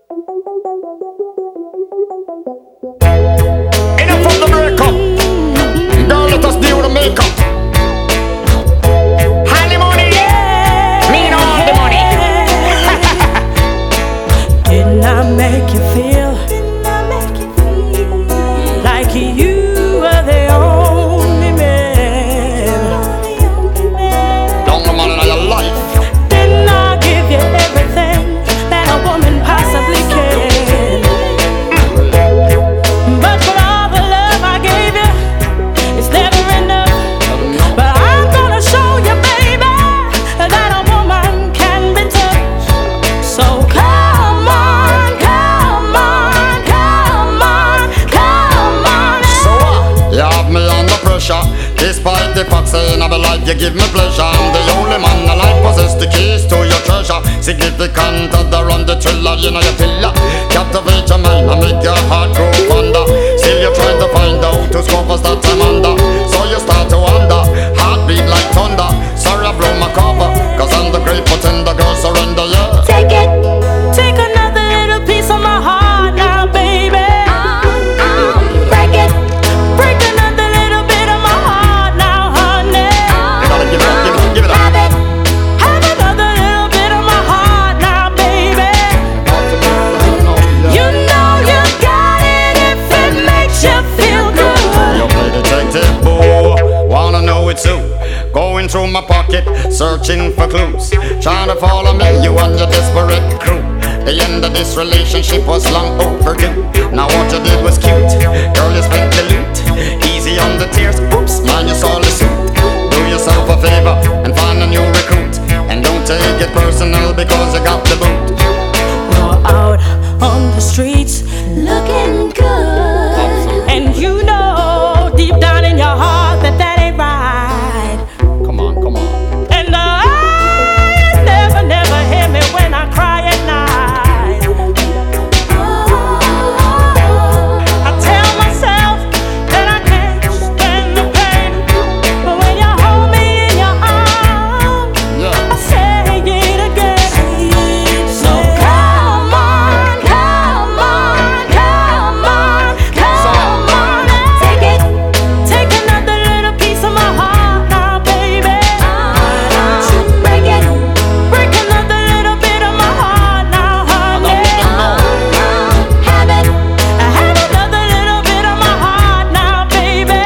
Enough of the breakup. Girl, let us deal with the makeup. Honey money, me know all the money. Didn't I make you feel like you were the only man? Don't no man in your life. Didn't I give you everything that a woman possibly can? But for all the love I gave you, it's never enough. But I'm gonna show you, baby, that a woman can be touched. So come on, come on, come on, come on. So what? You have me under pressure. Despite the fact saying of a life, you give me pleasure. I'm the only man alive possess the keys to your treasure. Significant other on the thriller, you know you feel. Captivate your mind and make your heart grow fonder. Still you're trying to find out who's covers that time under. So you start to wonder, heartbeat like thunder. Sorry I blow my cover, cause I'm the great pretender. Girl surrender, yeah. Take it, take another little piece of my heart now, baby. Break it, break another little bit of my heart now, honey. You gotta give it up, give it up, give it up. Have another little bit of my heart now, baby. You know you got it if it makes you feel good. You play detective, boo. Wanna know it's who? Going through my pocket, searching for clues. Trying to follow me, you and your desperate crew. The end of this relationship was long overdue. Now what you did was cute. Girl, you spent the loot. Easy on the tears, oops, man, you saw the suit. Do yourself a favor and find a new recruit. And don't take it personal because you got the boot. You're out on the streets looking good, and you know deep down in your heart that that ain't right. Come on, come on. And the eyes never, never hear me when I cry at night. I tell myself that I can't stand the pain, but when you hold me in your arms, Yeah. I say it again. So come on, come on, come on, come on. Take it, take another little piece of my heart now, baby. Break it, break another little bit of my heart now, honey. Have it, have another little bit of my heart now, baby.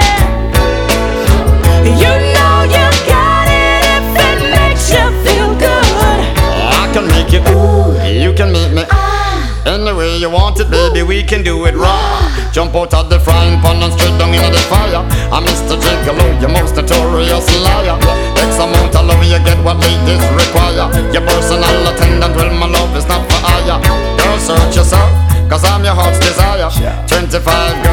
You know you got it if it makes you feel good. I can make you, you can make me. Any way you want it, baby, we can do it raw. Jump out of the frying pan and straight down into the fire. I'm Mr. Gigolo, your most notorious liar. X amount of love, you get what ladies require. Your personal attendant, well, my love is not for hire. Girl, search yourself, cause I'm your heart's desire. 25 girls